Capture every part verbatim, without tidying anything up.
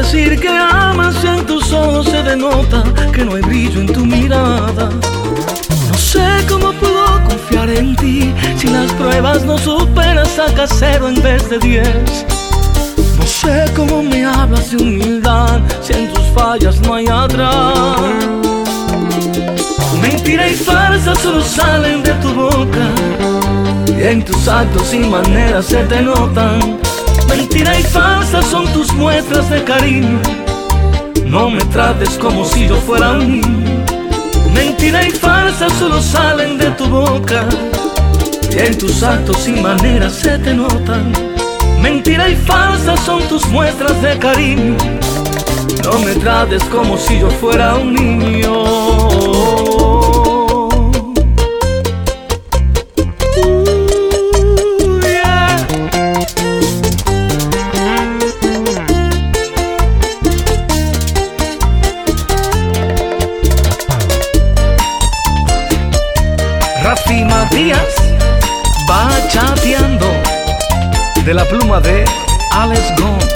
decir que amas y en tus ojos se denota que no hay brillo en tu mirada. No sé cómo puedo confiar en ti si las pruebas no superas, sacas cero en vez de diez. No sé cómo me hablas de humildad si en tus fallas no hay atrás. Mentira y farsa solo salen de tu boca y en tus actos y maneras se te notan. Mentira y falsa son tus muestras de cariño. No me trates como si yo fuera un niño. Mentira y falsa solo salen de tu boca y en tus actos y maneras se te notan. Mentira y falsa son tus muestras de cariño. No me trates como si yo fuera un niño. Rafi Matías va chateando de la pluma de Alex Gómez.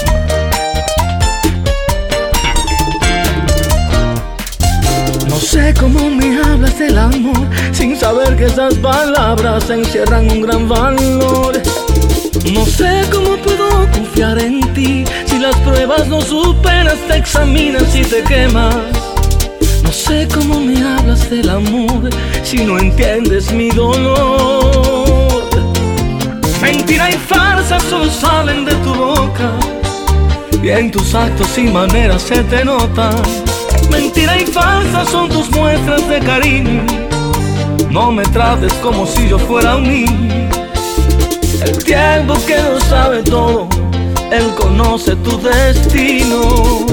No sé cómo me hablas del amor sin saber que esas palabras encierran un gran valor. No sé cómo puedo confiar en ti si las pruebas no superas, te examinas y te quemas. No sé cómo me hablas del amor si no entiendes mi dolor. Mentira y farsa solo salen de tu boca y en tus actos y maneras se te notan. Mentira y falsa son tus muestras de cariño. No me trates como si yo fuera un niño. El tiempo que lo sabe todo, él conoce tu destino.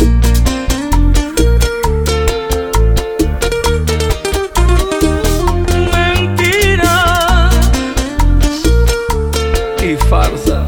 Farsa.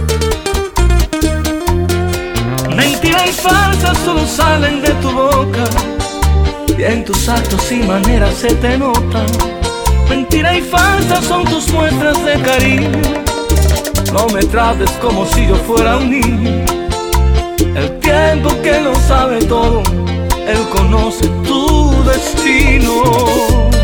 Mentira y falsa solo salen de tu boca y en tus actos y maneras se te notan. Mentira y falsa son tus muestras de cariño. No me trates como si yo fuera un niño. El tiempo que lo sabe todo, él conoce tu destino.